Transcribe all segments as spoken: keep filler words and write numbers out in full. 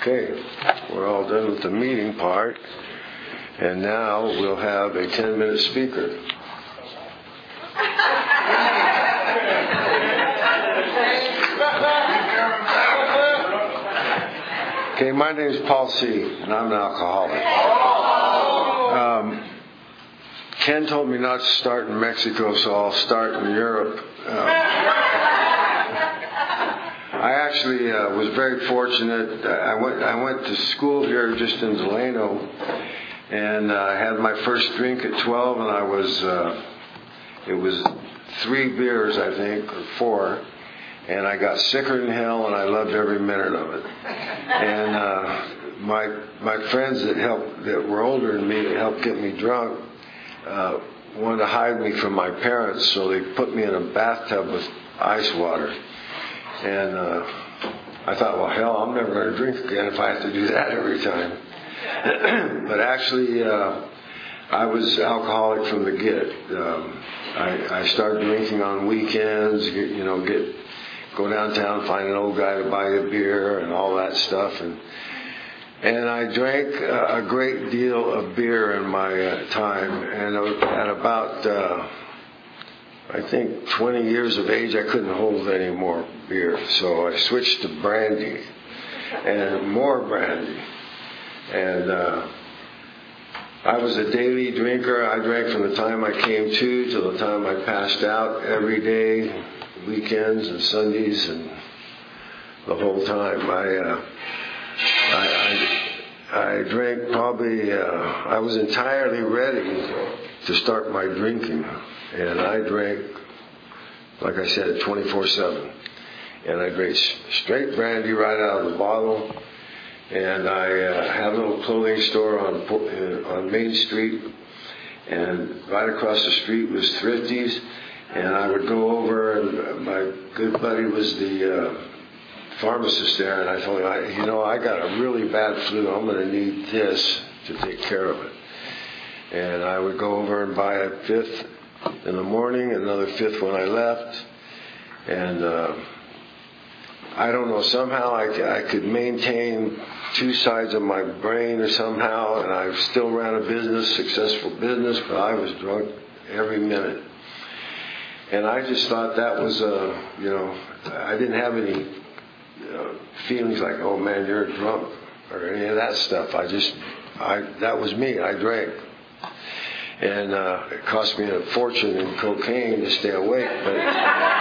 Okay, we're all done with the meeting part, and now we'll have a ten-minute speaker. Okay, my name is Paul C., and I'm an alcoholic. Um, Ken told me not to start in Mexico, so I'll start in Europe. Um, I actually uh, was very fortunate. I went I went to school here just in Delano, and I uh, had my first drink at twelve, and I was uh, it was three beers, I think, or four, and I got sicker than hell, and I loved every minute of it. And uh, my my friends that helped that were older than me that helped get me drunk uh, wanted to hide me from my parents, so they put me in a bathtub with ice water. And uh, I thought, well, hell, I'm never going to drink again if I have to do that every time. But actually, uh, I was alcoholic from the get. Um, I, I started drinking on weekends, get, you know, get go downtown, find an old guy to buy a beer and all that stuff. And and I drank a, a great deal of beer in my uh, time. And at about... Uh, I think twenty years of age, I couldn't hold any more beer. So I switched to brandy and more brandy. And uh, I was a daily drinker. I drank from the time I came to till the time I passed out every day, weekends and Sundays and the whole time. I, uh, I, I, I drank probably, uh, I was entirely ready to start my drinking. And I drank, like I said, twenty-four seven. And I drank straight brandy right out of the bottle. And I uh, had a little clothing store on uh, on Main Street. And right across the street was Thrifty's. And I would go over, and my good buddy was the uh, pharmacist there. And I told him, I, you know, I got a really bad flu. I'm going to need this to take care of it. And I would go over and buy a fifth in the morning, another fifth when I left, and uh, I don't know, somehow I, I could maintain two sides of my brain or somehow, and I still ran a business, successful business, but I was drunk every minute. And I just thought that was, uh, you know, I didn't have any you know, feelings like, oh man, you're drunk, or any of that stuff. I just, I that was me, I drank. And uh, it cost me a fortune in cocaine to stay awake, but but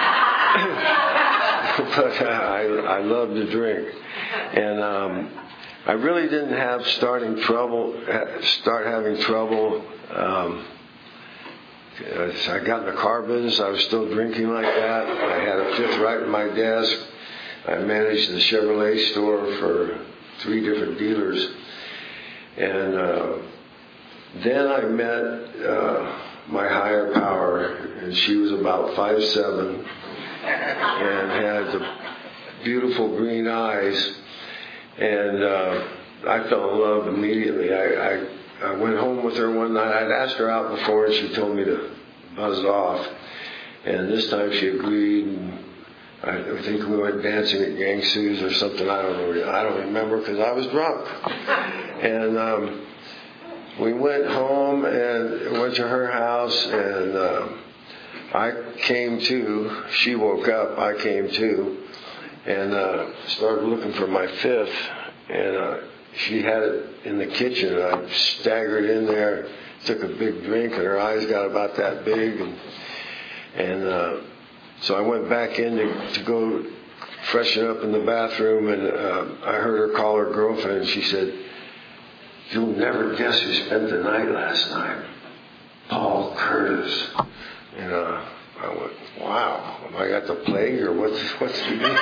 uh, I I love to drink, and um, I really didn't have starting trouble start having trouble. Um, I got in the car business. I was still drinking like that. I had a fifth right in my desk. I managed the Chevrolet store for three different dealers, and. Uh, Then I met uh, my higher power, and she was about five seven and had the beautiful green eyes, and uh, I fell in love immediately. I, I, I went home with her one night. I'd asked her out before, and she told me to buzz off, and this time she agreed, and I think we went dancing at Gang Sue's or something. I don't know. I don't remember because I was drunk, and um, we went home and went to her house, and uh, I came to. She woke up. I came to, and uh, started looking for my fifth. And uh, she had it in the kitchen. And I staggered in there, took a big drink, and her eyes got about that big. And, and uh, so I went back in to, to go freshen up in the bathroom, and uh, I heard her call her girlfriend. And she said, "You'll never guess who spent the night last night. Paul Curtis." And uh, I went, "Wow, have I got the plague or what's what's the deal?"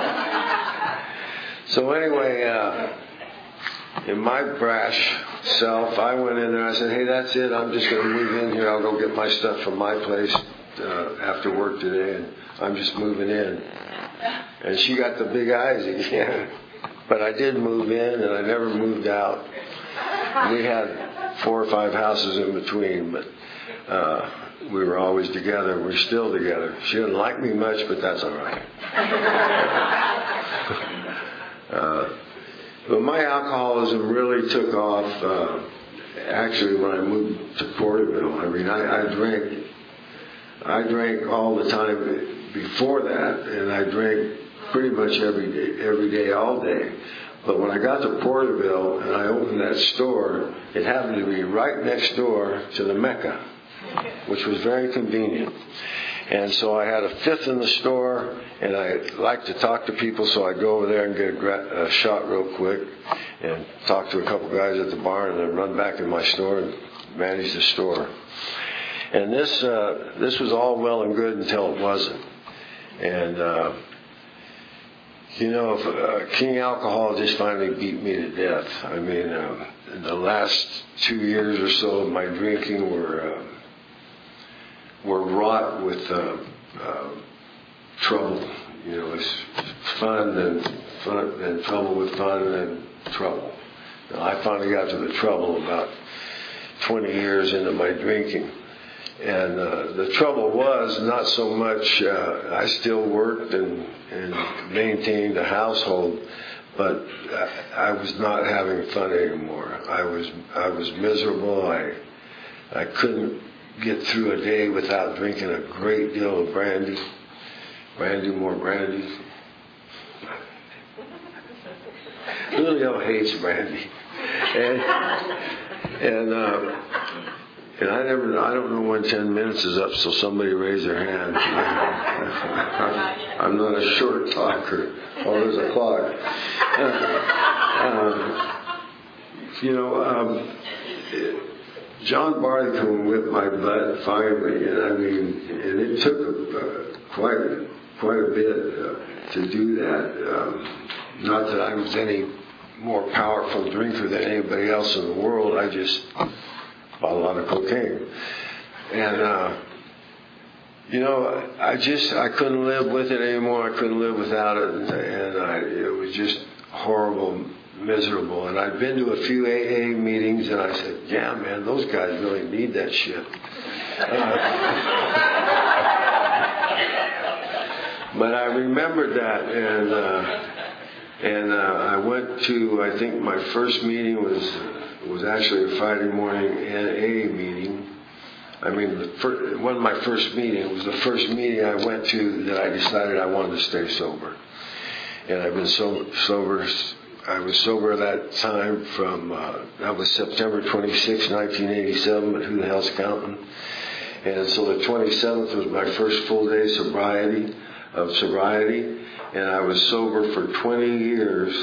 So anyway, uh, in my brash self, I went in there. I said, "Hey, that's it. I'm just going to move in here. I'll go get my stuff from my place uh, after work today, and I'm just moving in." And she got the big eyes again. But I did move in, and I never moved out. We had four or five houses in between, but uh, we were always together. We're still together. She didn't like me much, but that's all right. uh, But my alcoholism really took off uh, actually when I moved to Porterville. I mean, I, I drank, I drank all the time before that, and I drank pretty much every day, every day, all day. But when I got to Porterville and I opened that store, it happened to be right next door to the Mecca, which was very convenient. And so I had a fifth in the store, and I like to talk to people, so I'd go over there and get a, gra- a shot real quick and talk to a couple guys at the bar and then run back in my store and manage the store. And this uh, this was all well and good until it wasn't. And, uh, you know, if, uh, King Alcohol just finally beat me to death. I mean, uh, in the last two years or so of my drinking were... Uh, were wrought with uh, uh, trouble. You know, it's fun and fun and trouble with fun and trouble. Now, I finally got to the trouble about twenty years into my drinking. And uh, the trouble was not so much, uh, I still worked and, and maintained a household, but I, I was not having fun anymore. I was I was miserable. I I couldn't get through a day without drinking a great deal of brandy. Brandy, more brandy. Julio hates brandy. And, and, uh, and I never, I don't know when ten minutes is up, so somebody raise their hand. I'm not a short talker. Oh, there's a clock. Uh, uh, you know, um, it, John Barleycorn whipped my butt finally, and I mean, and it took uh, quite quite a bit uh, to do that. Um, not that I was any more powerful drinker than anybody else in the world. I just bought a lot of cocaine, and uh, you know, I just I couldn't live with it anymore. I couldn't live without it, and, and I, it was just horrible. Miserable. And I'd been to a few A A meetings, and I said, yeah, man, those guys really need that shit. Uh, but I remembered that, and uh, and uh, I went to, I think my first meeting was was actually a Friday morning N A meeting. I mean, the first, one of my first meetings, it was the first meeting I went to that I decided I wanted to stay sober. And I've been so, sober I was sober that time from, uh, that was September twenty-sixth, nineteen eighty-seven, but who the hell's counting? And so the twenty-seventh was my first full day sobriety, of sobriety, and I was sober for twenty years.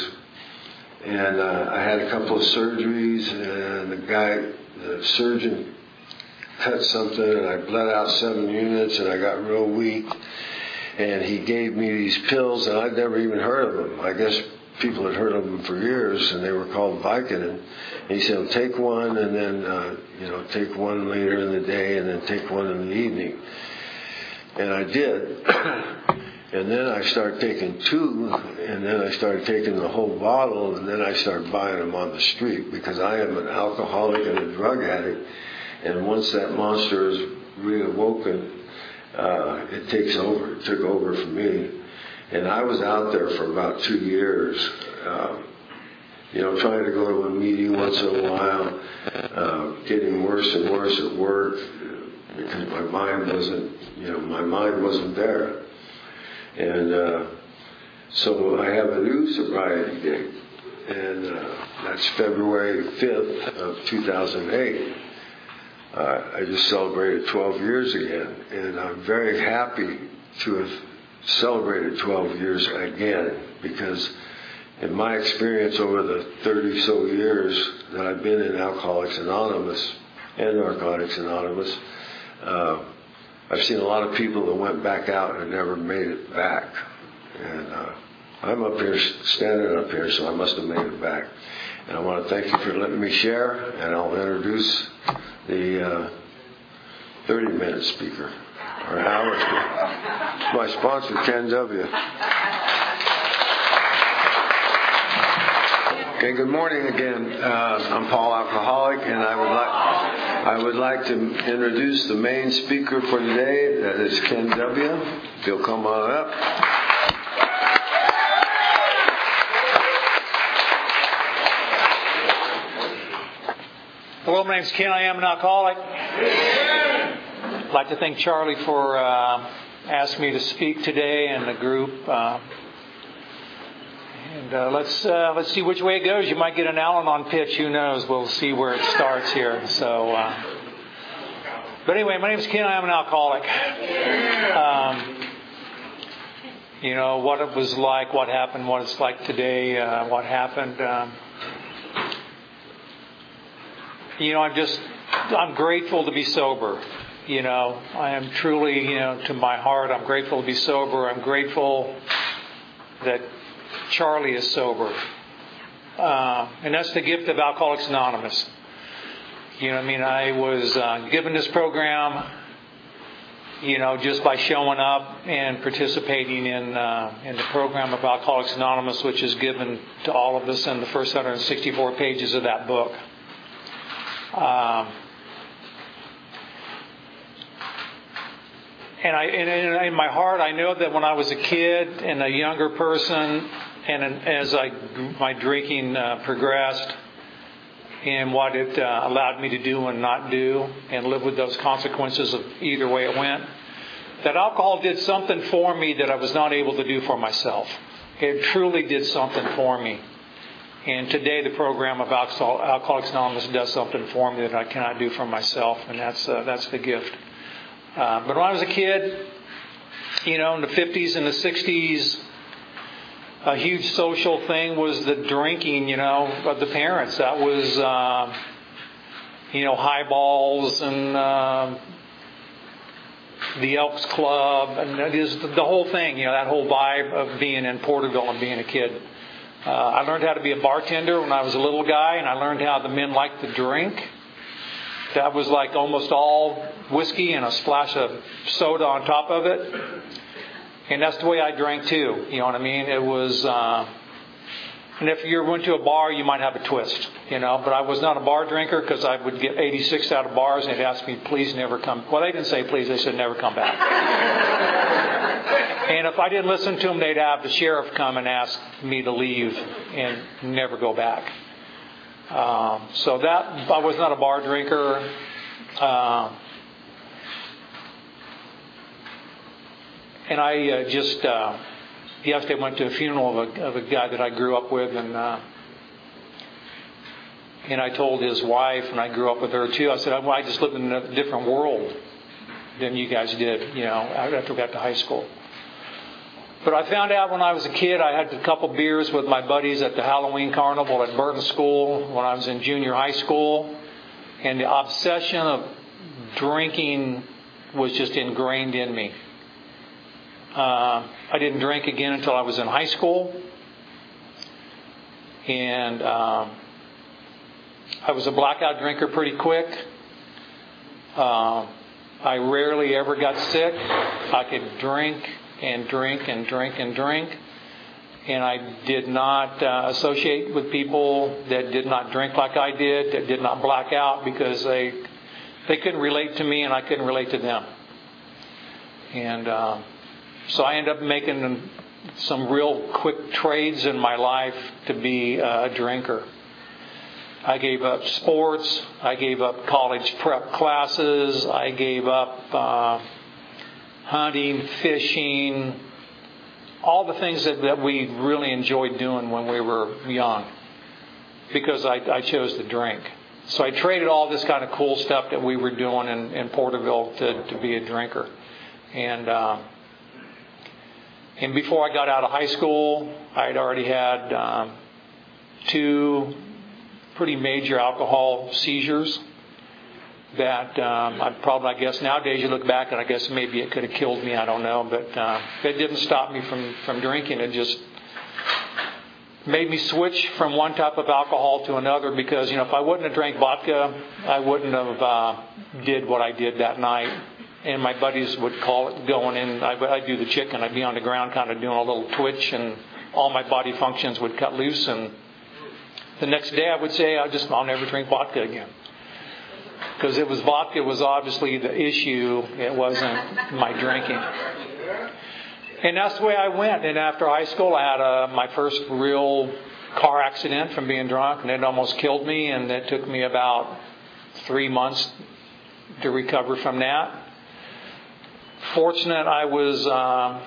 And uh, I had a couple of surgeries, and the guy, the surgeon cut something, and I bled out seven units, and I got real weak. And he gave me these pills, and I'd never even heard of them. I guess people had heard of them for years, and they were called Vicodin. And he said, well, take one, and then, uh, you know, take one later in the day, and then take one in the evening. And I did. And then I started taking two, and then I started taking the whole bottle, and then I started buying them on the street, because I am an alcoholic and a drug addict. And once that monster is reawoken, uh, it takes over. It took over for me. And I was out there for about two years, um, you know, trying to go to a meeting once in a while, uh, getting worse and worse at work because my mind wasn't, you know, my mind wasn't there. And uh, so I have a new sobriety date, and uh, that's February fifth of two thousand eight. Uh, I just celebrated twelve years again, and I'm very happy to have celebrated twelve years again, because in my experience over the thirty so years that I've been in Alcoholics Anonymous and Narcotics Anonymous, uh, I've seen a lot of people that went back out and never made it back. And uh, I'm up here, standing up here, so I must have made it back. And I want to thank you for letting me share, and I'll introduce the uh, thirty-minute speaker, or an hour speaker. My sponsor, Ken W. Okay, good morning again. Uh, I'm Paul Alcoholic, and I would like I would like to introduce the main speaker for today. That is Ken W. If you'll come on up. Hello, my name's Ken. I am an alcoholic. I'd like to thank Charlie for uh, asking me to speak today in the group. Uh, and uh, let's uh, let's see which way it goes. You might get an Al-Anon pitch. Who knows? We'll see where it starts here. So, uh, but anyway, my name's Ken. I am an alcoholic. Um, you know what it was like, what happened, what it's like today, uh, what happened. Um, You know, I'm just, I'm grateful to be sober. You know, I am truly, you know, to my heart, I'm grateful to be sober. I'm grateful that Charlie is sober. Uh, and that's the gift of Alcoholics Anonymous. You know, I mean, I was uh, given this program, you know, just by showing up and participating in uh, in the program of Alcoholics Anonymous, which is given to all of us in the first one hundred sixty-four pages of that book. Um, and I, and in my heart, I know that when I was a kid and a younger person, and as I my drinking uh, progressed, and what it uh, allowed me to do and not do, and live with those consequences of either way it went, that alcohol did something for me that I was not able to do for myself. It truly did something for me. And today the program of Alcoholics Anonymous does something for me that I cannot do for myself, and that's uh, that's the gift. Uh, but when I was a kid, you know, in the fifties and the sixties, a huge social thing was the drinking, you know, of the parents. That was, uh, you know, highballs and uh, the Elks Club, and it is the whole thing, you know, that whole vibe of being in Porterville and being a kid. Uh, I learned how to be a bartender when I was a little guy, and I learned how the men liked to drink. That was like almost all whiskey and a splash of soda on top of it. And that's the way I drank too. You know what I mean? It was, uh, and if you went to a bar, you might have a twist, you know. But I was not a bar drinker because I would get eighty-six out of bars and they'd ask me, please never come. Well, they didn't say please, they said never come back. And if I didn't listen to them, they'd have the sheriff come and ask me to leave and never go back. Um, so that, I was not a bar drinker. Uh, and I uh, just, uh, yesterday went to a funeral of a, of a guy that I grew up with, and uh, and I told his wife, and I grew up with her too, I said, well, I just lived in a different world than you guys did, you know, after we got to high school. But I found out when I was a kid, I had a couple beers with my buddies at the Halloween Carnival at Burton School when I was in junior high school. And the obsession of drinking was just ingrained in me. Uh, I didn't drink again until I was in high school. And uh, I was a blackout drinker pretty quick. Uh, I rarely ever got sick. I could drink and drink and drink and drink. And I did not uh, associate with people that did not drink like I did, that did not black out, because they they couldn't relate to me and I couldn't relate to them. And uh, so I ended up making some real quick trades in my life to be uh, a drinker. I gave up sports. I gave up college prep classes. I gave up uh, hunting, fishing, all the things that, that we really enjoyed doing when we were young, because I, I chose to drink. So I traded all this kind of cool stuff that we were doing in, in Porterville to, to be a drinker. And uh, and before I got out of high school, I had already had um, two pretty major alcohol seizures that um, I probably, I guess nowadays you look back and I guess maybe it could have killed me, I don't know, but uh, it didn't stop me from, from drinking. It just made me switch from one type of alcohol to another, because, you know, if I wouldn't have drank vodka, I wouldn't have uh, did what I did that night. And my buddies would call it going in, I, I'd do the chicken, I'd be on the ground kind of doing a little twitch, and all my body functions would cut loose, and the next day I would say, I just, I'll never drink vodka again. Because it was vodka was obviously the issue. It wasn't my drinking. And that's the way I went. And after high school, I had a, my first real car accident from being drunk, and it almost killed me. And it took me about three months to recover from that. Fortunate I was, uh,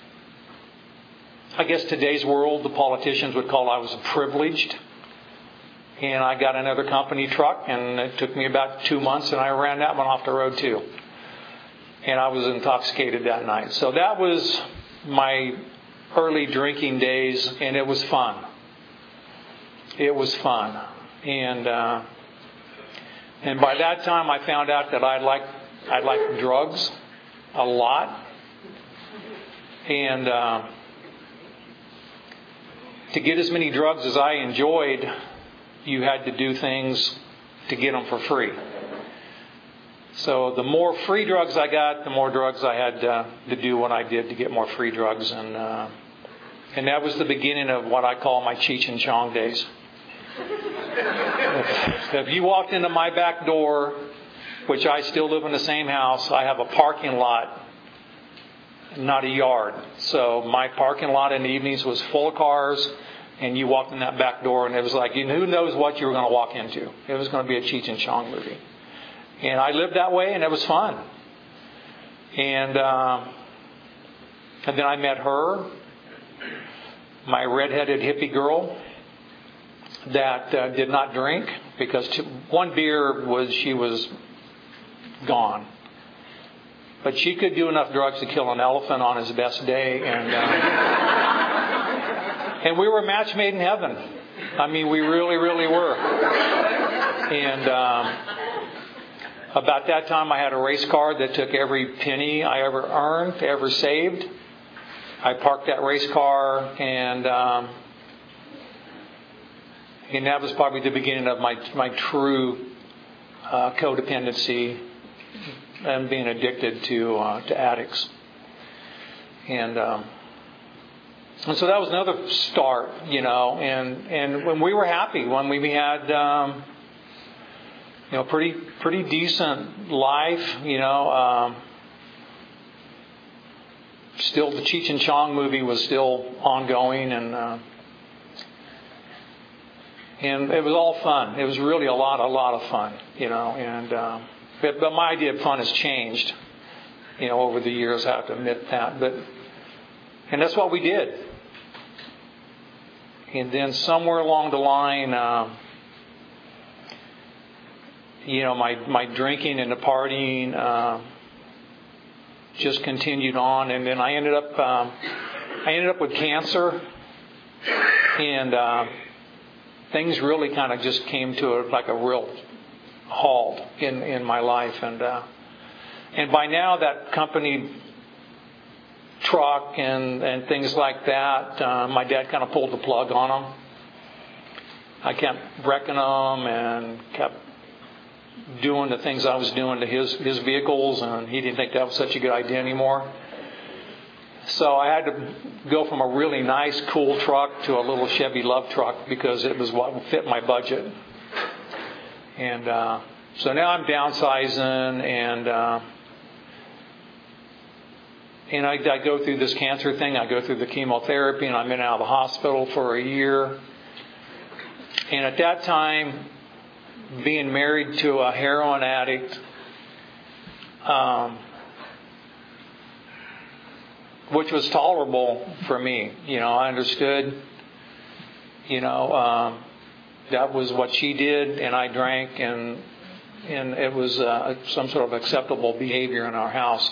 I guess today's world, the politicians would call I was privileged. And I got another company truck, and it took me about two months, and I ran that one off the road too. And I was intoxicated that night. So that was my early drinking days, and it was fun. It was fun. And uh, and by that time, I found out that I liked I liked drugs a lot, and uh, to get as many drugs as I enjoyed, you had to do things to get them for free. So the more free drugs I got, the more drugs I had uh, to do what I did to get more free drugs, and uh, and that was the beginning of what I call my Cheech and Chong days. If, if you walked into my back door, which I still live in the same house, I have a parking lot, not a yard. So my parking lot in the evenings was full of cars, and you walked in that back door, and it was like, who knows what you were going to walk into. It was going to be a Cheech and Chong movie. And I lived that way, and it was fun. And, uh, and then I met her, my redheaded hippie girl, that uh, did not drink, because t- one beer was she was gone. But she could do enough drugs to kill an elephant on his best day, and uh, and we were a match made in heaven. I mean, we really, really were. And um, about that time, I had a race car that took every penny I ever earned, ever saved. I parked that race car, and um, and that was probably the beginning of my my true uh, codependency and being addicted to uh, to addicts. And um, and so that was another start, you know. And and when we were happy, when we had um, you know pretty pretty decent life, you know. Um, still, the Cheech and Chong movie was still ongoing, and. Uh, And it was all fun. It was really a lot, a lot of fun, you know. And uh, but, but my idea of fun has changed, you know, over the years. I have to admit that. But and that's what we did. And then somewhere along the line, uh, you know, my my drinking and the partying uh, just continued on. And then I ended up um, I ended up with cancer, and. Uh, Things really kind of just came to a, like a real halt in, in my life, and uh, and by now that company truck and, and things like that, uh, my dad kind of pulled the plug on them. I kept wrecking them and kept doing the things I was doing to his his vehicles, and he didn't think that was such a good idea anymore. So I had to go from a really nice, cool truck to a little Chevy Love truck because it was what fit my budget. And uh, so now I'm downsizing, and uh, and I, I go through this cancer thing. I go through the chemotherapy, and I'm in and out of the hospital for a year. And at that time, being married to a heroin addict, um, which was tolerable for me. You know, I understood, you know, um, that was what she did, and I drank, and and it was uh, some sort of acceptable behavior in our house.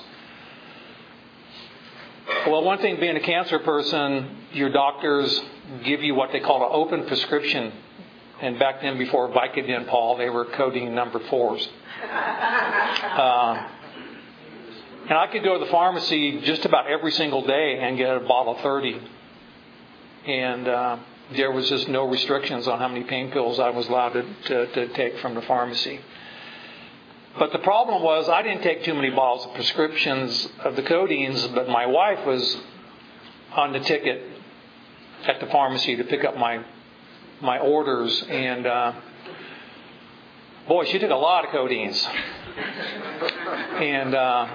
Well, one thing, being a cancer person, your doctors give you what they call an open prescription. And back then, before Vicodin, Paul, they were codeine number fours. Uh, And I could go to the pharmacy just about every single day and get a bottle of thirty. And uh, there was just no restrictions on how many pain pills I was allowed to, to, to take from the pharmacy. But the problem was I didn't take too many bottles of prescriptions of the codeines, but my wife was on the ticket at the pharmacy to pick up my my orders. And uh, boy, she took a lot of codeines. And... Uh,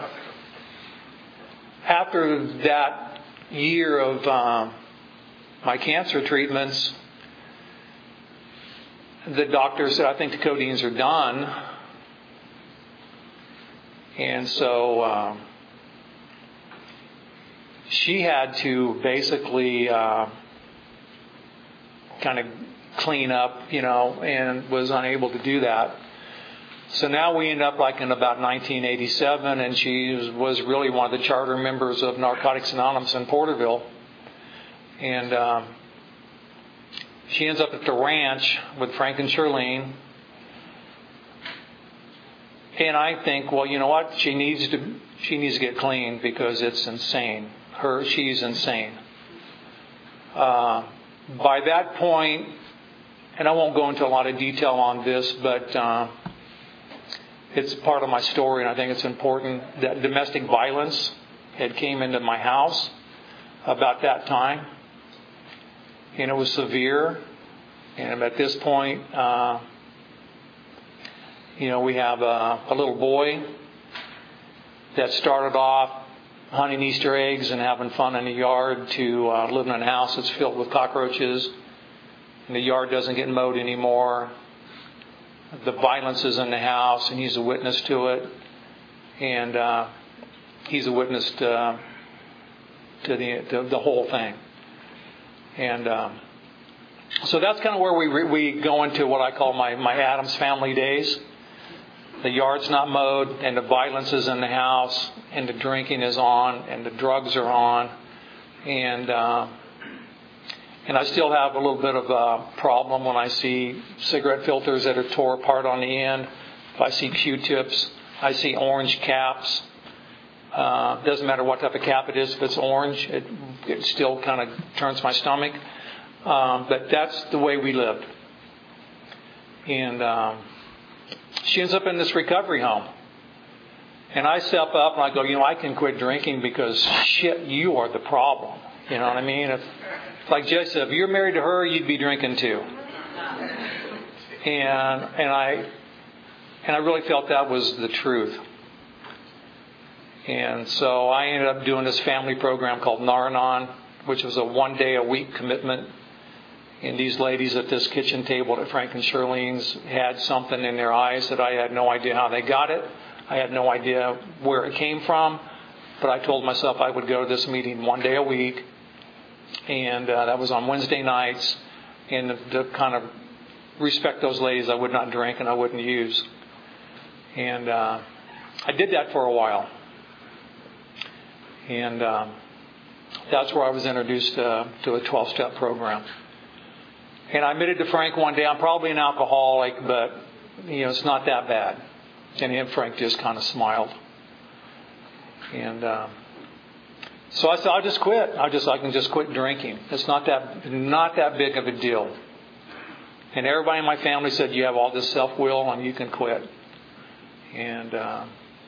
After that year of uh, my cancer treatments, the doctor said, I think the codeines are done. And so um, she had to basically uh, kind of clean up, you know, and was unable to do that. So now we end up like in about nineteen eighty-seven, and she was, was really one of the charter members of Narcotics Anonymous in Porterville. And um, she ends up at the ranch with Frank and Charlene. And I think, well, you know what? She needs to she needs to get clean because it's insane. Her she's insane. Uh, by that point, and I won't go into a lot of detail on this, but uh, it's part of my story, and I think it's important that domestic violence had came into my house about that time, and it was severe. And at this point, uh, you know, we have a, a little boy that started off hunting Easter eggs and having fun in the yard to uh, living in a house that's filled with cockroaches, and the yard doesn't get mowed anymore. The violence is in the house, and he's a witness to it, and uh, he's a witness to, to the to the whole thing. And um, so that's kind of where we re- we go into what I call my, my Addams Family days. The yard's not mowed, and the violence is in the house, and the drinking is on, and the drugs are on, and uh, and I still have a little bit of a problem when I see cigarette filters that are tore apart on the end. If I see Q-tips, I see orange caps. Uh, doesn't matter what type of cap it is. If it's orange, it, it still kind of turns my stomach. Um, but that's the way we lived. And um, she ends up in this recovery home. And I step up and I go, you know, I can quit drinking because, shit, you are the problem. You know what I mean? If, like Jay said, if you're married to her, you'd be drinking too. And and I and I really felt that was the truth. And so I ended up doing this family program called Nar-Anon, which was a one day a week commitment. And these ladies at this kitchen table at Frank and Charlene's had something in their eyes that I had no idea how they got it. I had no idea where it came from. But I told myself I would go to this meeting one day a week. And uh, that was on Wednesday nights. And to kind of respect those ladies, I would not drink and I wouldn't use. And uh, I did that for a while. And um, that's where I was introduced uh, to a twelve-step program. And I admitted to Frank one day, I'm probably an alcoholic, but, you know, it's not that bad. And him, Frank just kind of smiled. And um, so I said, I'll just quit. I just I can just quit drinking. It's not that not that big of a deal. And everybody in my family said, you have all this self-will and you can quit. And uh,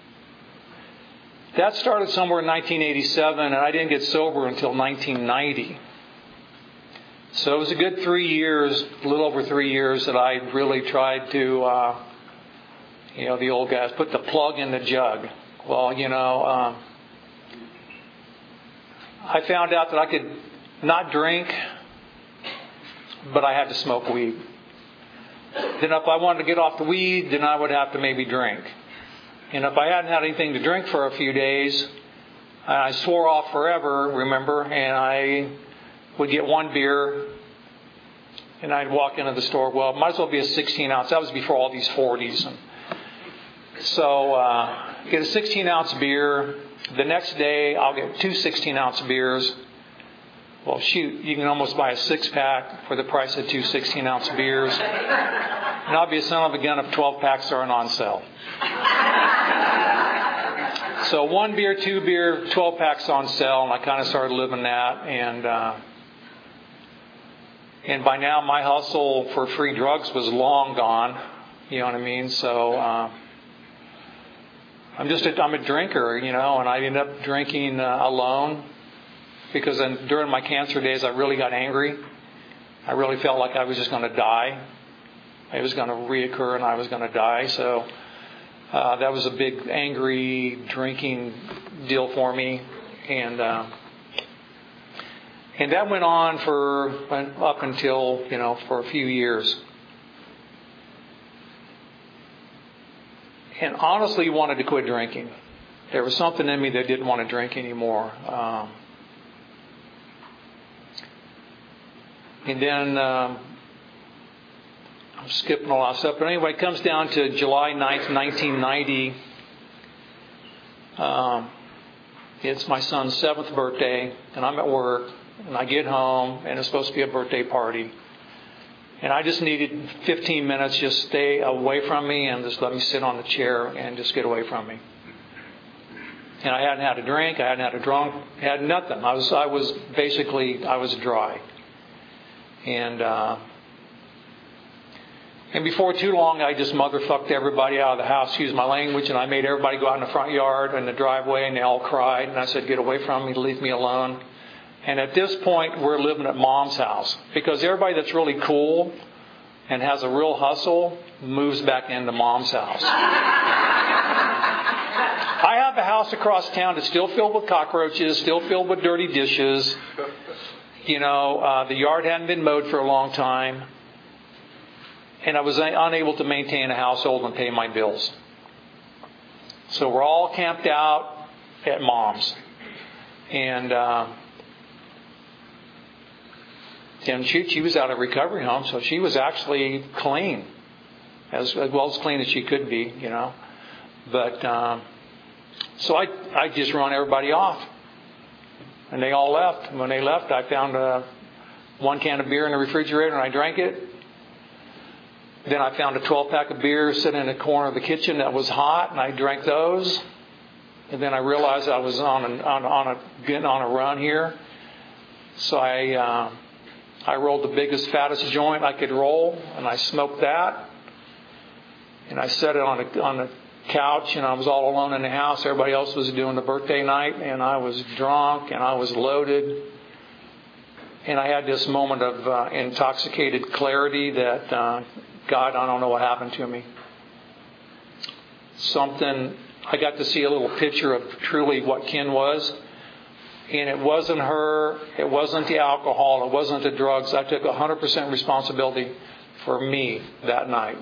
that started somewhere in nineteen eighty-seven, and I didn't get sober until nineteen ninety. So it was a good three years, a little over three years, that I really tried to, uh, you know, the old guys, put the plug in the jug. Well, you know, um, I found out that I could not drink, but I had to smoke weed. Then if I wanted to get off the weed, then I would have to maybe drink. And if I hadn't had anything to drink for a few days, I swore off forever, remember, and I would get one beer, and I'd walk into the store. Well, it might as well be a sixteen ounce. That was before all these forties. And so uh, get a sixteen ounce beer. The next day, I'll get two sixteen ounce beers. Well, shoot, you can almost buy a six pack for the price of two sixteen ounce beers. And I'll be a son of a gun if twelve packs aren't on sale. So one beer, two beer, twelve packs on sale, and I kind of started living that. And uh, and by now, my hustle for free drugs was long gone. You know what I mean? So uh, I'm just a, I'm a drinker, you know, and I ended up drinking uh, alone because then during my cancer days, I really got angry. I really felt like I was just going to die. It was going to reoccur, and I was going to die. So. Uh, that was a big angry drinking deal for me, and uh, and that went on for up until you know for a few years. and honestly wanted to quit drinking. There was something in me that didn't want to drink anymore. Um, and then um, I'm skipping a lot of stuff. But anyway, it comes down to July ninth, nineteen ninety. Um, it's my son's seventh birthday, and I'm at work, and I get home, and it's supposed to be a birthday party. And I just needed fifteen minutes, just stay away from me and just let me sit on the chair and just get away from me. And I hadn't had a drink, I hadn't had a drunk, had nothing. I was, I was basically, I was dry. And, uh, and before too long, I just motherfucked everybody out of the house, excuse my language, and I made everybody go out in the front yard and the driveway, and they all cried. And I said, get away from me, leave me alone. And at this point, we're living at Mom's house. Because everybody that's really cool and has a real hustle moves back into Mom's house. I have a house across town that's still filled with cockroaches, still filled with dirty dishes. You know, uh, the yard hadn't been mowed for a long time. And I was unable to maintain a household and pay my bills. So we're all camped out at Mom's. And... Uh, And she, she was out of recovery home, so she was actually clean, as, as well as clean as she could be, you know. But um, so I I just run everybody off, and they all left. When they left, I found uh, one can of beer in the refrigerator, and I drank it. Then I found a twelve pack of beer sitting in the corner of the kitchen that was hot, and I drank those. And then I realized I was on a, on, on a getting on a run here, so I. Uh, I rolled the biggest, fattest joint I could roll, and I smoked that. And I set it on a, on the couch, and I was all alone in the house. Everybody else was doing the birthday night, and I was drunk, and I was loaded. And I had this moment of uh, intoxicated clarity that, uh, God, I don't know what happened to me. Something, I got to see a little picture of truly what Ken was. And it wasn't her, it wasn't the alcohol, it wasn't the drugs. I took one hundred percent responsibility for me that night.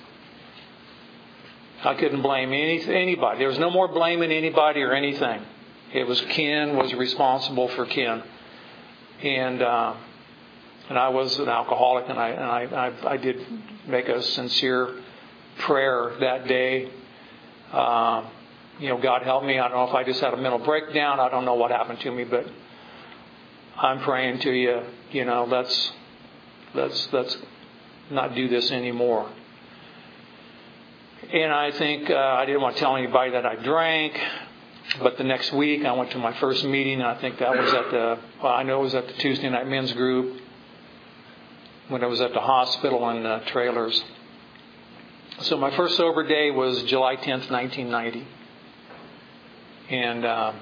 I couldn't blame any, anybody. There was no more blaming anybody or anything. It was Ken was responsible for Ken. And uh, and I was an alcoholic, and I and I, I, I did make a sincere prayer that day. Uh, You know, God help me. I don't know if I just had a mental breakdown. I don't know what happened to me, but I'm praying to you. You know, let's let's let's not do this anymore. And I think uh, I didn't want to tell anybody that I drank. But the next week, I went to my first meeting. And I think that was at the. Well, I know it was at the Tuesday night men's group when I was at the hospital in uh, trailers. So my first sober day was July tenth, nineteen ninety. And uh,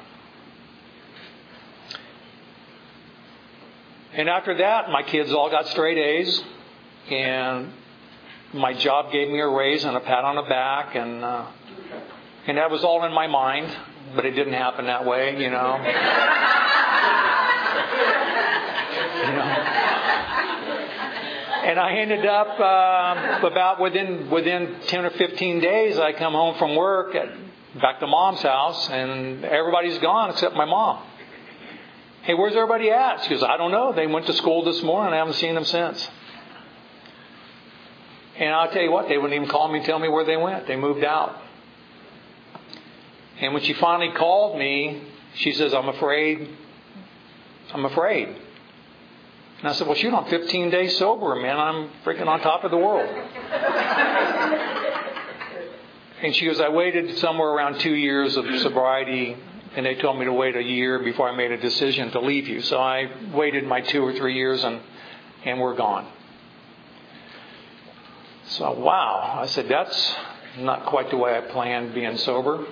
and after that, my kids all got straight A's, and my job gave me a raise and a pat on the back, and uh, and that was all in my mind, but it didn't happen that way, you know. you know. And I ended up uh, about within within ten or fifteen days, I come home from work at. Back to Mom's house, and everybody's gone except my mom. Hey, where's everybody at? She goes, I don't know. They went to school this morning. I haven't seen them since. And I'll tell you what, they wouldn't even call me and tell me where they went. They moved out. And when she finally called me, she says, I'm afraid. I'm afraid. And I said, well, shoot, I'm fifteen days sober, man. I'm freaking on top of the world. And she goes, I waited somewhere around two years of sobriety, and they told me to wait a year before I made a decision to leave you. So I waited my two or three years, and, and we're gone. So, wow. I said, that's not quite the way I planned being sober.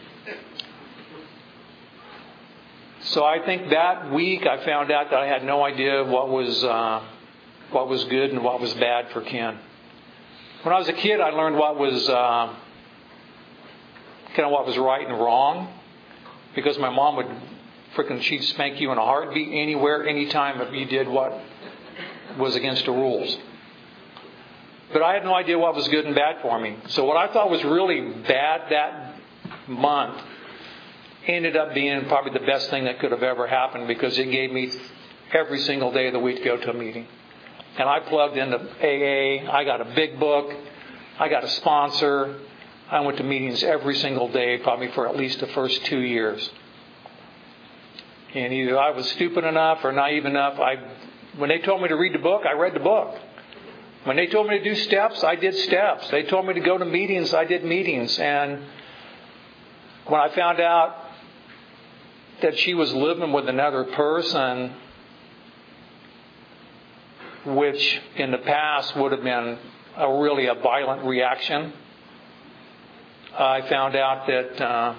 So I think that week I found out that I had no idea what was uh, what was good and what was bad for Ken. When I was a kid, I learned what was... Uh, kind of what was right and wrong, because my mom would freaking, she'd spank you in a heartbeat anywhere, anytime if you did what was against the rules. But I had no idea what was good and bad for me. So what I thought was really bad that month ended up being probably the best thing that could have ever happened, because it gave me every single day of the week to go to a meeting. And I plugged into A A. I got a big book. I got a sponsor. I went to meetings every single day, probably for at least the first two years. And either I was stupid enough or naive enough. I, when they told me to read the book, I read the book. When they told me to do steps, I did steps. They told me to go to meetings, I did meetings. And when I found out that she was living with another person, which in the past would have been a really a violent reaction, I found out that, uh,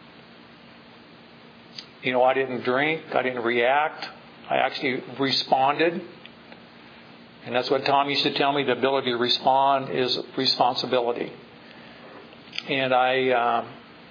you know, I didn't drink, I didn't react, I actually responded. And that's what Tom used to tell me, the ability to respond is responsibility. And I uh,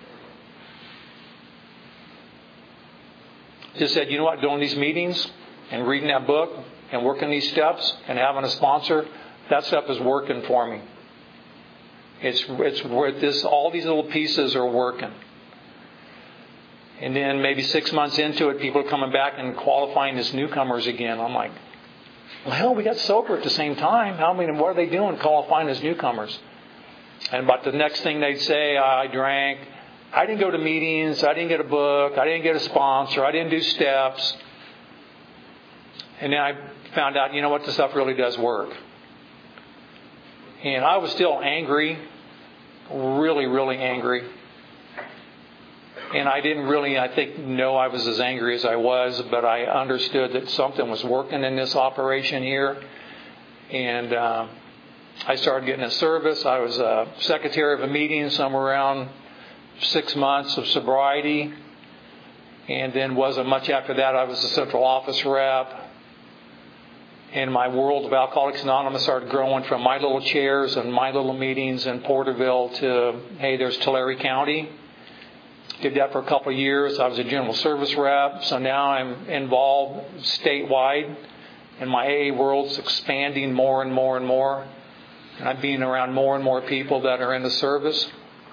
just said, you know what, going to these meetings and reading that book and working these steps and having a sponsor, that stuff is working for me. It's it's where this all these little pieces are working. And then maybe six months into it, people are coming back and qualifying as newcomers again. I'm like, well, hell, we got sober at the same time. How many? What are they doing qualifying as newcomers? And about the next thing they'd say, I drank. I didn't go to meetings. I didn't get a book. I didn't get a sponsor. I didn't do steps. And then I found out, you know what, this stuff really does work. And I was still angry, really, really angry. And I didn't really, I think, know I was as angry as I was, but I understood that something was working in this operation here. And uh, I started getting a service. I was a secretary of a meeting somewhere around six months of sobriety. And then wasn't much after that, I was a central office rep. And my world of Alcoholics Anonymous started growing from my little chairs and my little meetings in Porterville to, hey, there's Tulare County. Did that for a couple of years. I was a general service rep. So now I'm involved statewide. And my A A world's expanding more and more and more. And I'm being around more and more people that are in the service.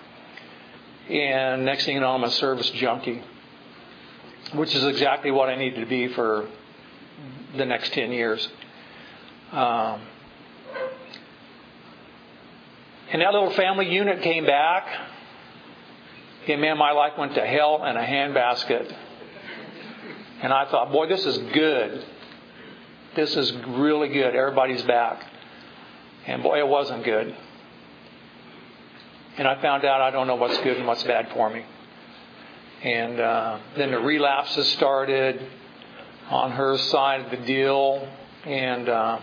And next thing you know, I'm a service junkie, which is exactly what I needed to be for the next ten years. Um, and that little family unit came back. And man, my life went to hell in a handbasket. And I thought, boy, this is good. This is really good. Everybody's back. And boy, it wasn't good. And I found out I don't know what's good and what's bad for me. And uh, then the relapses started on her side of the deal. And uh,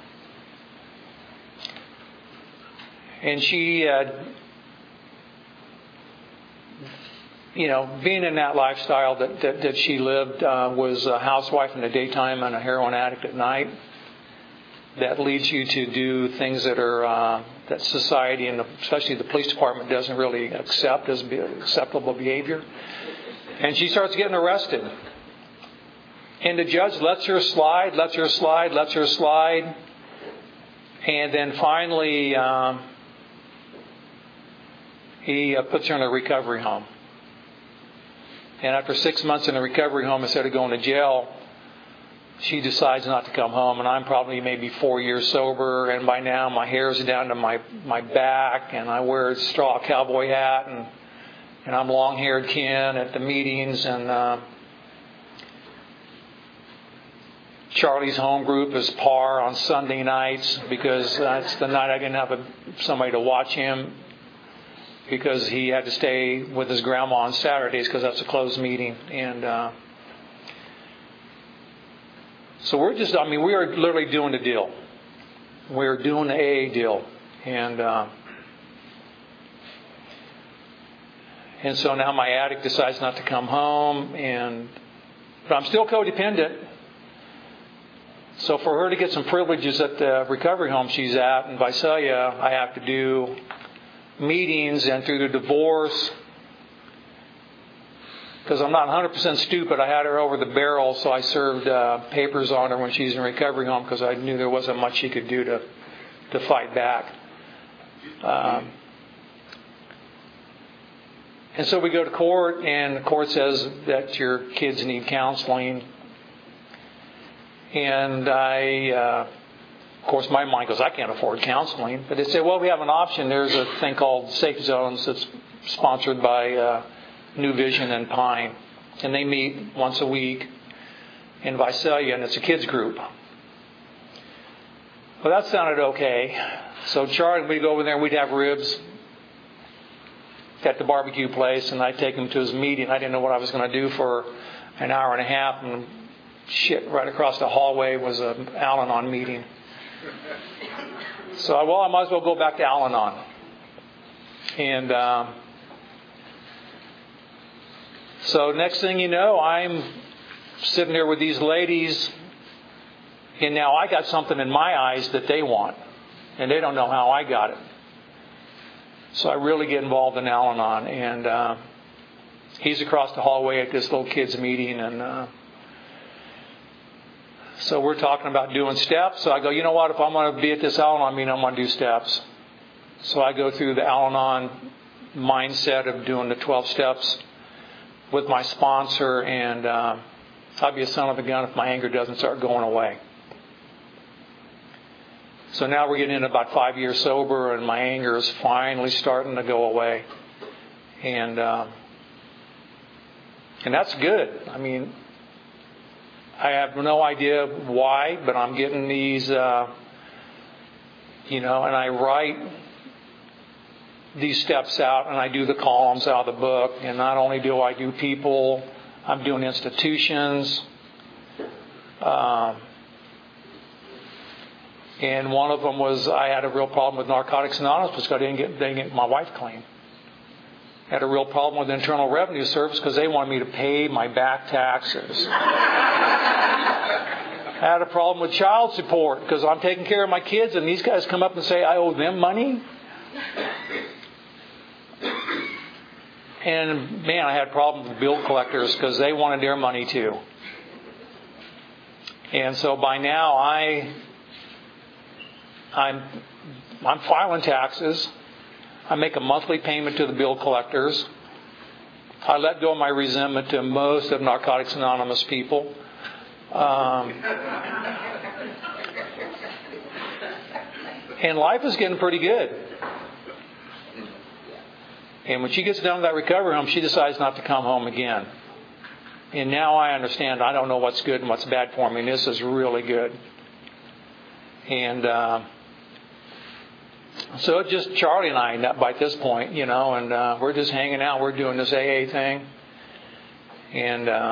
and she had, you know, being in that lifestyle that, that, that she lived, uh, was a housewife in the daytime and a heroin addict at night. That leads you to do things that are uh, that society and especially the police department doesn't really accept as acceptable behavior. And she starts getting arrested. And the judge lets her slide, lets her slide, lets her slide. And then finally, um, he uh, puts her in a recovery home. And after six months in a recovery home, instead of going to jail, she decides not to come home. And I'm probably maybe four years sober. And by now, my hair is down to my, my back. And I wear a straw cowboy hat. And, and I'm long-haired Ken at the meetings. And uh, Charlie's home group is par on Sunday nights because that's the night I didn't have a, somebody to watch him, because he had to stay with his grandma on Saturdays because that's a closed meeting. And uh, so we're just, I mean, we are literally doing the deal. We're doing the A A deal. And uh, and so now my addict decides not to come home. And but I'm still codependent. So for her to get some privileges at the recovery home she's at in Visalia, I have to do meetings, and through the divorce, because I'm not one hundred percent stupid, I had her over the barrel, so I served uh, papers on her when she's in recovery home because I knew there wasn't much she could do to, to fight back. Um, and so we go to court, and the court says that your kids need counseling. And I, uh, of course, my mind goes, I can't afford counseling. But they say, well, we have an option. There's a thing called Safe Zones that's sponsored by uh, New Vision and Pine. And they meet once a week in Visalia, and it's a kids group. Well, that sounded okay. So Charlie, we'd go over there and we'd have ribs at the barbecue place, and I'd take him to his meeting. I didn't know what I was going to do for an hour and a half, and shit, right across the hallway was an Al-Anon meeting. So, well, I might as well go back to Al-Anon. And um, so next thing you know, I'm sitting there with these ladies, and now I got something in my eyes that they want, and they don't know how I got it. So I really get involved in Al-Anon, and uh, he's across the hallway at this little kids meeting, and uh, so we're talking about doing steps. So I go, you know what, if I'm going to be at this Al-Anon meeting, I'm going to do steps. So I go through the Al-Anon mindset of doing the twelve steps with my sponsor, and uh, I'd be a son of a gun if my anger doesn't start going away. So now we're getting in about five years sober, and my anger is finally starting to go away. And um, and that's good. I mean, I have no idea why, but I'm getting these, uh, you know, and I write these steps out, and I do the columns out of the book. And not only do I do people, I'm doing institutions. Um, And one of them was I had a real problem with Narcotics Anonymous because I didn't get, they didn't get my wife clean. I had a real problem with Internal Revenue Service because they wanted me to pay my back taxes. I had a problem with child support because I'm taking care of my kids, and these guys come up and say I owe them money. And man, I had problems with bill collectors because they wanted their money too. And so by now I... I'm I'm filing taxes. I make a monthly payment to the bill collectors. I let go of my resentment to most of Narcotics Anonymous people. Um, and life is getting pretty good. And when she gets done with that recovery home, she decides not to come home again. And now I understand I don't know what's good and what's bad for me. And this is really good. And uh, so it's just Charlie and I by this point, you know, and uh, we're just hanging out. We're doing this A A thing. And uh,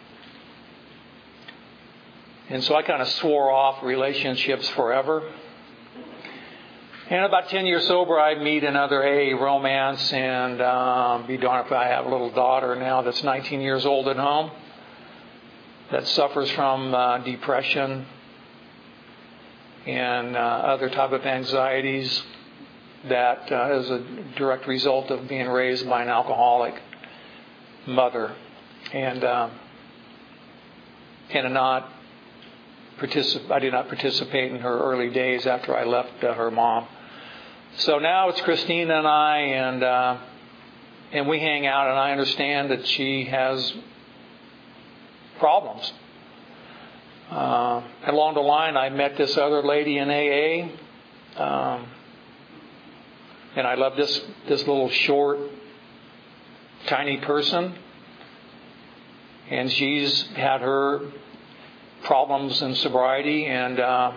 and so I kind of swore off relationships forever. And about ten years sober, I meet another A A romance, and uh, be darned if I have a little daughter now that's nineteen years old at home that suffers from uh, depression and uh, other type of anxieties that uh, is a direct result of being raised by an alcoholic mother, and um, and not particip- I did not participate in her early days after I left uh, her mom. So now it's Christina and I, and uh, and we hang out, and I understand that she has problems. Uh, along the line, I met this other lady in A A, um, and I love this this little short, tiny person, and she's had her problems in sobriety, and uh,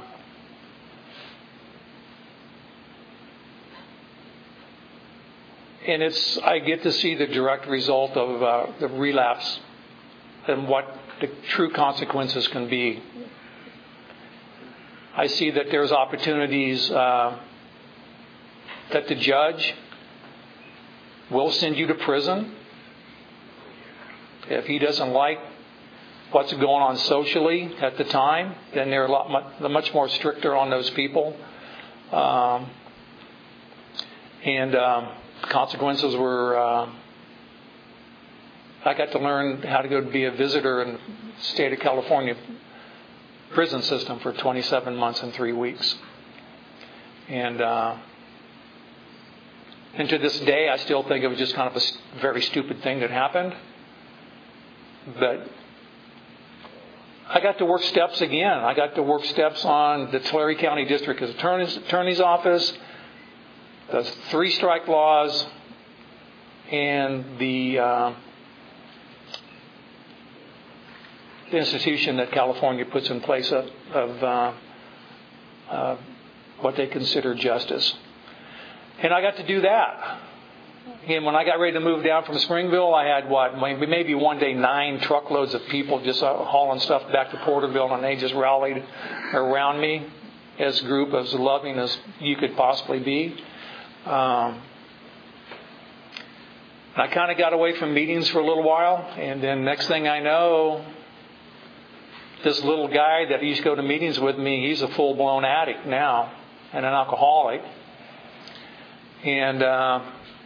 and it's I get to see the direct result of uh, the relapse and what the true consequences can be. I see that there's opportunities uh, that the judge will send you to prison if he doesn't like what's going on socially at the time. Then they're a lot much, much more stricter on those people, um, and um, consequences were. Uh, I got to learn how to go to be a visitor in the state of California prison system for twenty-seven months and three weeks. And uh, And to this day, I still think it was just kind of a very stupid thing that happened. But I got to work steps again. I got to work steps on the Tulare County District Attorney's, Attorney's Office, the three strike laws, and the, uh, the institution that California puts in place of, of uh, uh, what they consider justice. And I got to do that. And when I got ready to move down from Springville, I had what, maybe one day nine truckloads of people just hauling stuff back to Porterville, and they just rallied around me as a group as loving as you could possibly be. Um, I kind of got away from meetings for a little while, and then next thing I know, this little guy that used to go to meetings with me, he's a full-blown addict now and an alcoholic. And uh,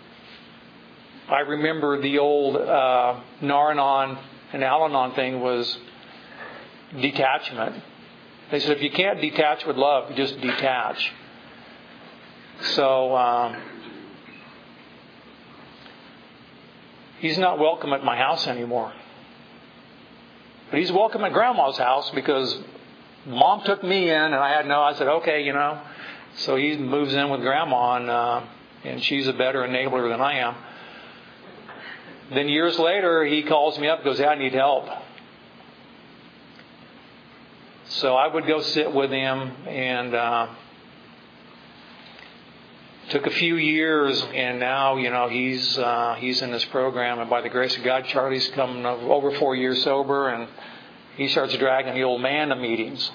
I remember the old uh, Nar-Anon and Al-Anon thing was detachment. They said if you can't detach with love, just detach. So um, he's not welcome at my house anymore. But he's welcome at Grandma's house because Mom took me in, and I had no. I said, okay, you know. So he moves in with Grandma, and, uh, and she's a better enabler than I am. Then years later, he calls me up and goes, hey, I need help. So I would go sit with him, and uh, took a few years, and now, you know, he's uh, he's in this program, and by the grace of God, Charlie's come over four years sober, and he starts dragging the old man to meetings.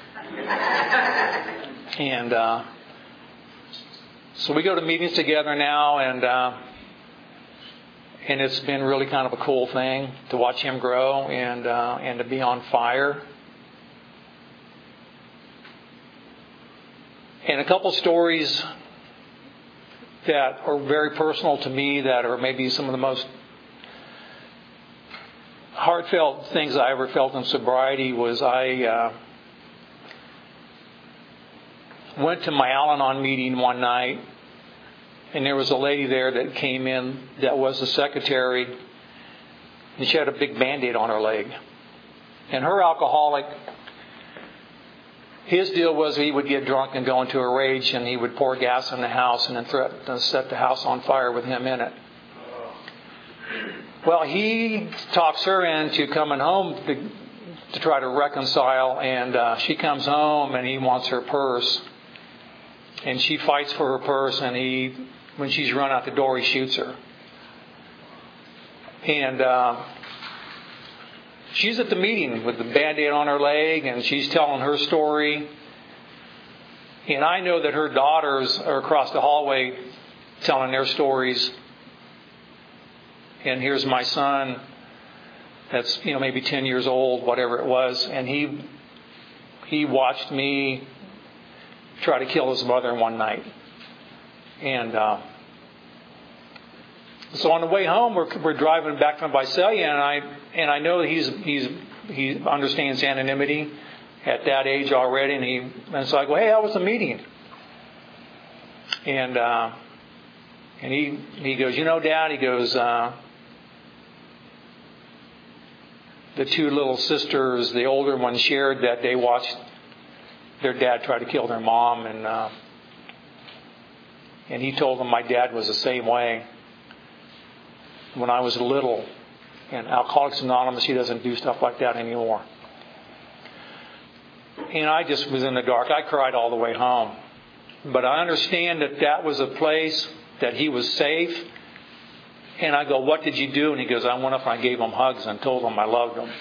And uh, so we go to meetings together now, and uh, and it's been really kind of a cool thing to watch him grow and uh, and to be on fire. And a couple stories that are very personal to me, that are maybe some of the most heartfelt things I ever felt in sobriety, was I uh, went to my Al-Anon meeting one night, and there was a lady there that came in that was the secretary, and she had a big Band-Aid on her leg. And her alcoholic, his deal was he would get drunk and go into a rage, and he would pour gas in the house and then threaten to set the house on fire with him in it. Well, he talks her into coming home to, to try to reconcile, and uh, she comes home and he wants her purse. And she fights for her purse, and he, when she's run out the door, he shoots her. And uh, she's at the meeting with the Band-Aid on her leg, and she's telling her story. And I know that her daughters are across the hallway telling their stories. And here's my son that's, you know, maybe ten years old, whatever it was. And he he watched me try to kill his mother one night. And uh, so on the way home, we're, we're driving back from Visalia, and I and I know he's he's he understands anonymity at that age already, and he and so I go, hey, how was the meeting? And uh, and he he goes, you know, Dad, he goes, uh, the two little sisters, the older one shared that they watched their dad try to kill their mom, and uh, and he told them my dad was the same way when I was little. And Alcoholics Anonymous, he doesn't do stuff like that anymore. And I just was in the dark. I cried all the way home. But I understand that that was a place that he was safe. And I go, what did you do? And he goes, I went up and I gave him hugs and told him I loved him.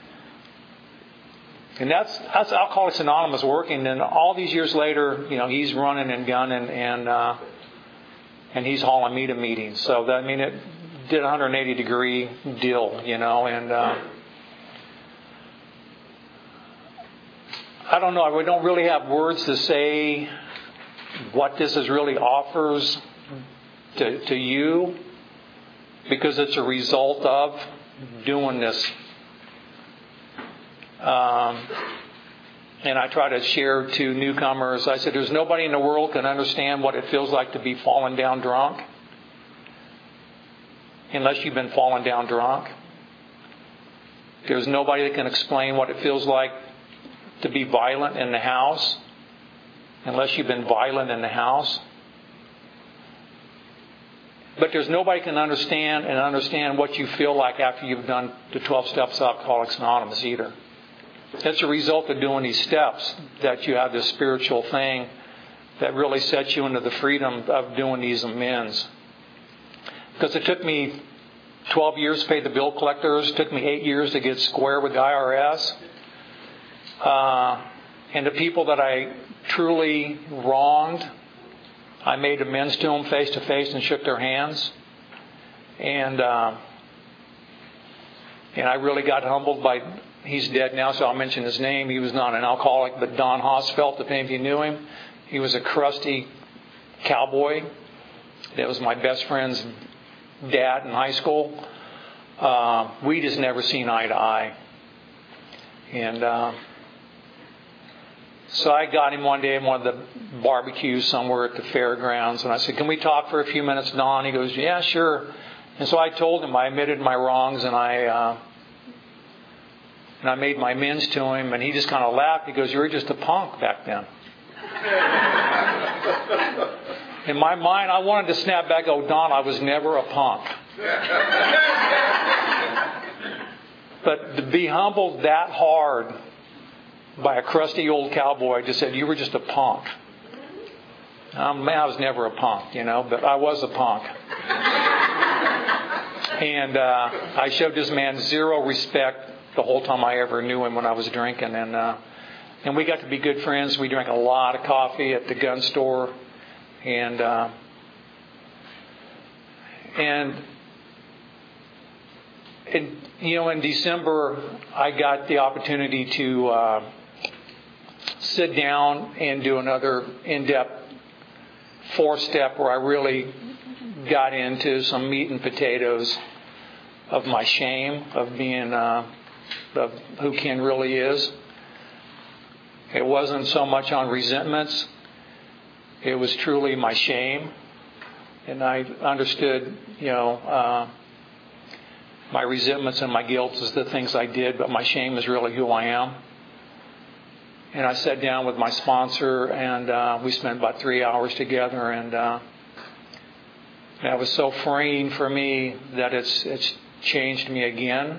And that's that's Alcoholics Anonymous working. And all these years later, you know, he's running and gunning, and uh, and he's hauling me to meetings. So that, I mean, it did a one hundred eighty degree deal, you know. And uh, I don't know. We don't really have words to say what this is really offers to to you, because it's a result of doing this. Um, and I try to share to newcomers. I said, there's nobody in the world can understand what it feels like to be fallen down drunk. unless you've been falling down drunk. There's nobody that can explain what it feels like to be violent in the house unless you've been violent in the house. But there's nobody can understand and understand what you feel like after you've done the twelve steps of Alcoholics Anonymous either. It's a result of doing these steps that you have this spiritual thing that really sets you into the freedom of doing these amends. Because it took me twelve years to pay the bill collectors. It took me eight years to get square with the I R S. Uh, and the people that I truly wronged, I made amends to them face to face and shook their hands. And uh, and I really got humbled by, he's dead now, so I'll mention his name. He was not an alcoholic, but Don Hosfeld, if any of you knew him. He was a crusty cowboy. That was my best friend's dad in high school. Uh, we just never seen eye to eye. And uh, so I got him one day in one of the barbecues somewhere at the fairgrounds, and I said, "Can we talk for a few minutes, Don?" He goes, "Yeah, sure." And so I told him I admitted my wrongs, and I uh, and I made my amends to him, and he just kind of laughed. He goes, "You were just a punk back then." In my mind, I wanted to snap back, "Oh, Don, I was never a punk." But to be humbled that hard by a crusty old cowboy just said, "You were just a punk." Um, man, I was never a punk, you know, but I was a punk. And uh, I showed this man zero respect the whole time I ever knew him when I was drinking. And uh, and we got to be good friends. We drank a lot of coffee at the gun store. And uh, and in, you know, in December, I got the opportunity to uh, sit down and do another in-depth four-step where I really got into some meat and potatoes of my shame of being uh, of who Ken really is. It wasn't so much on resentments. It was truly my shame. And I understood, you know, uh, my resentments and my guilt is the things I did, but my shame is really who I am. And I sat down with my sponsor, and uh, we spent about three hours together, and uh, that was so freeing for me that it's it's changed me again.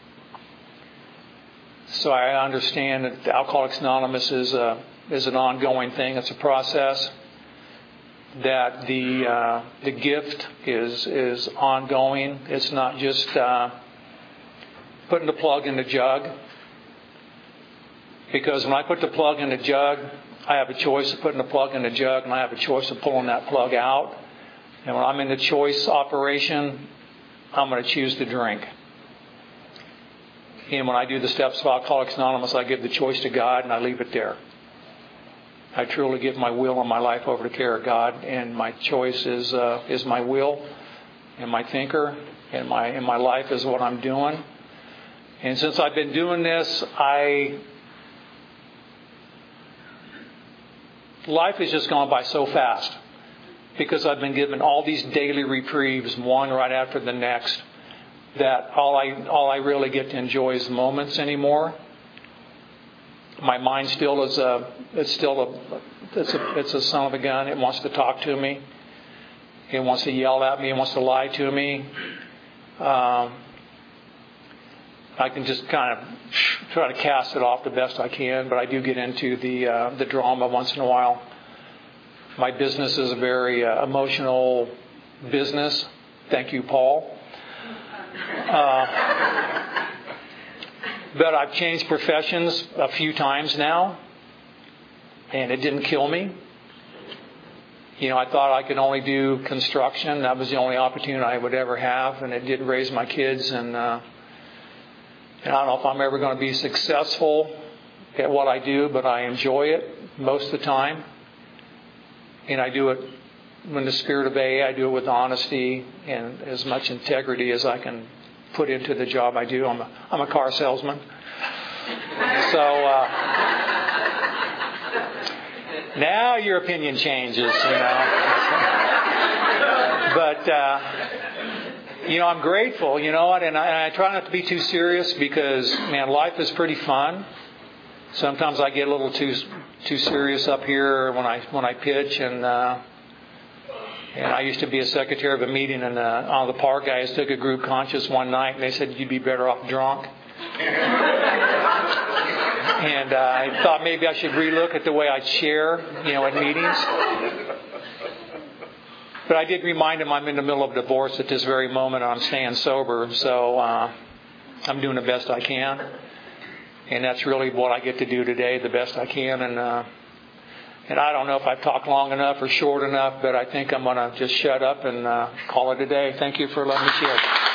So I understand that Alcoholics Anonymous is a is an ongoing thing. It's a process. That the uh, the gift is is ongoing. It's not just uh, putting the plug in the jug. Because when I put the plug in the jug, I have a choice of putting the plug in the jug, and I have a choice of pulling that plug out. And when I'm in the choice operation, I'm going to choose to drink. And when I do the steps of Alcoholics Anonymous, I give the choice to God, and I leave it there. I truly give my will and my life over to care of God, and my choice is uh, is my will, and my thinker, and my and my life is what I'm doing. And since I've been doing this, I life has just gone by so fast because I've been given all these daily reprieves, one right after the next, that all I all I really get to enjoy is moments anymore. My mind still is a it's still a it's a it's a son of a gun. It wants to talk to me. It wants to yell at me. It wants to lie to me. Um, I can just kind of try to cast it off the best I can, but I do get into the uh, the drama once in a while. My business is a very uh, emotional business. Thank you, Paul. Uh, but I've changed professions a few times now, and it didn't kill me. You know, I thought I could only do construction. That was the only opportunity I would ever have, and it did raise my kids. And, uh, and I don't know if I'm ever going to be successful at what I do, but I enjoy it most of the time. And I do it in the spirit of A A. I do it with honesty and as much integrity as I can put into the job I do. I'm a, I'm a car salesman. So uh, now your opinion changes, you know. But uh, you know, I'm grateful, you know, and I, and I try not to be too serious because, man, life is pretty fun. Sometimes I get a little too too serious up here when I when I pitch, and uh, and I used to be a secretary of a meeting, and uh, on the park guys took a group conscious one night, and they said you'd be better off drunk. And uh, I thought maybe I should relook at the way I share, you know, at meetings. But I did remind him I'm in the middle of a divorce at this very moment. I'm staying sober, so uh, I'm doing the best I can. And that's really what I get to do today, the best I can. And uh, and I don't know if I've talked long enough or short enough, but I think I'm going to just shut up and uh, call it a day. Thank you for letting me share.